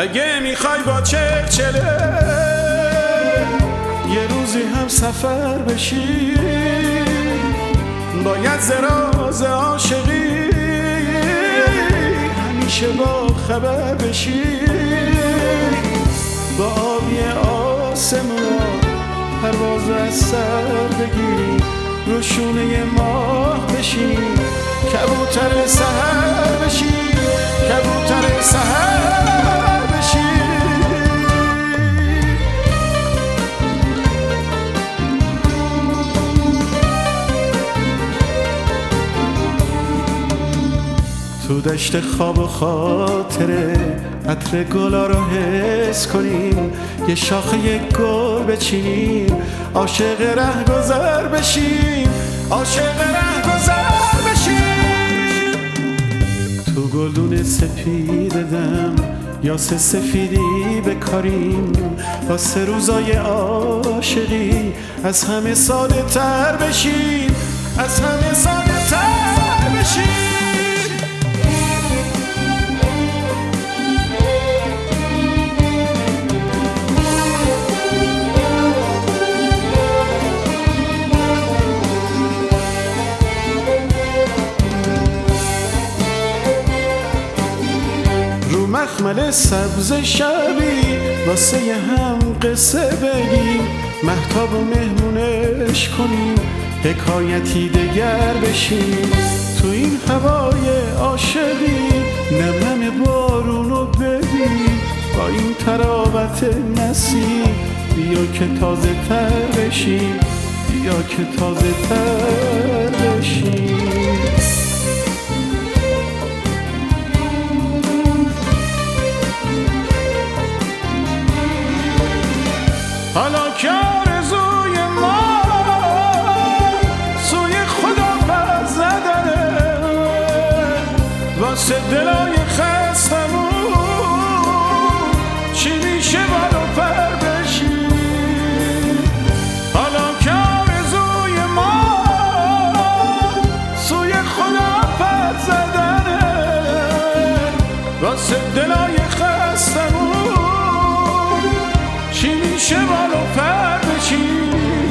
اگه میخوای با چلچله یه روزی هم سفر بشی، باید زراز عاشقی همیشه با خبر بشی. با آبی آسمون پرواز از سر بگیری، رو شونه ماه بشی، کبوتر سحر بشی، کبوتر سحر بشی. تو دشت خواب و خاطره عطر گلا رو حس کنیم، یه شاخه گل بچینیم، عاشق رهگذر بشیم، عاشق رهگذر بشیم. تو گلدون سپید دم یا سفیدی بکاریم، واسه روزای عاشقی از همه ساده تر بشیم، از همه ساده تر بشیم. مخمل سبز شبی واسه یه هم قصه بگیم، مهتاب و مهمونش کنیم، حکایتی دگر بشیم. تو این هوای عاشقی نم بارونو ببین، با این تراوت نسیم بیا که تازه تر بشیم، بیا که تازه تر بشیم. حالا که آرزوی ما سوی خدا پر زدنه، واسه دلای خستمون چی میشه بالا پر بشیم. حالا که آرزوی ما سوی خدا پر زدنه، واسه دلای خستمون چی میشه بالا پر بشیم.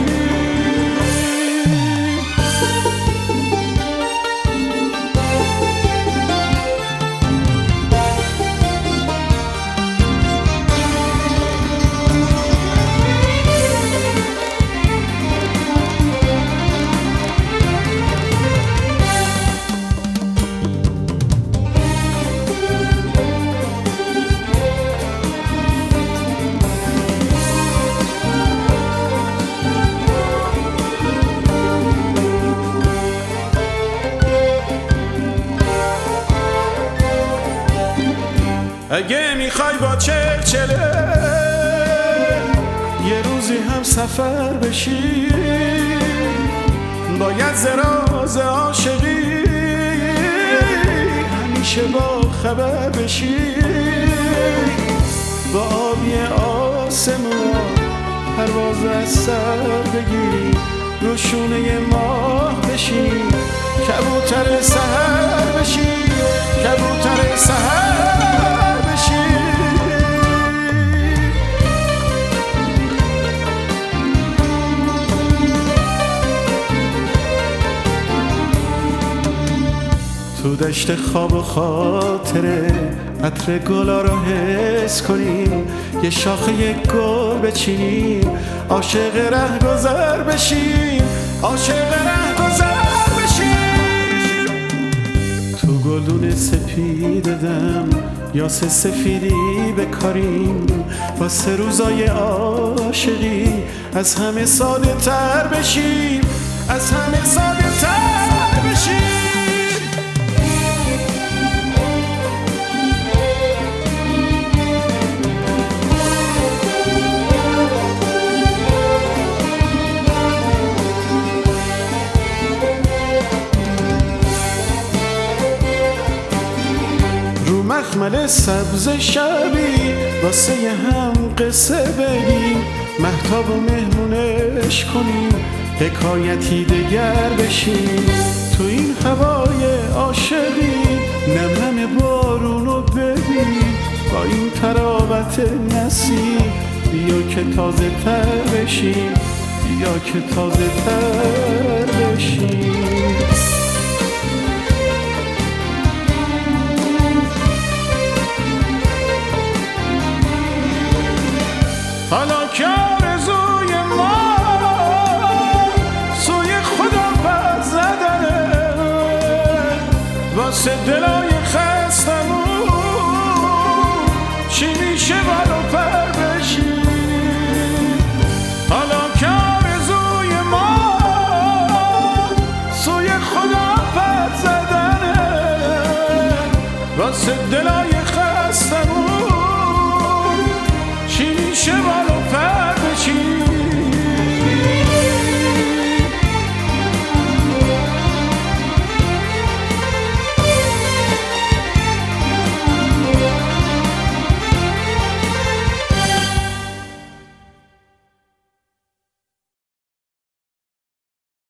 اگه میخوای با چلچله یه روزی هم سفر بشی، باید زراز عاشقی همیشه با خبر بشی. با آبی آسمون پرواز از سر بگیری، رو شونه ماه بشی، کبوتر سحر بشی، کبوتر سحر بشی. تو دشت خواب و خاطره عطر گلا رو حس کنیم، یه شاخه گل بچینیم، عاشق رهگذر بشیم، عاشق رهگذر بشیم. تو گلدون سپید دم یا سفیدی بکاریم، واسه روزای عاشقی از همه ساده تر بشیم، از همه ساده تر بشیم. مخمل سبز شبی واسه یه هم قصه بگیم، مهتاب و مهمونش کنیم، حکایتی دگر بشیم. تو این هوای عاشقی نم بارونو ببین، با با این تراوت نسیم بیا که تازه تر بشیم، بیا که تازه تر بشیم. حالا که آرزوی ما سوی خدا پر زدنه، واسه دلای خستمون چی میشه برا پر بشیم. حالا که آرزوی ما سوی خدا پر زدنه، واسه دلای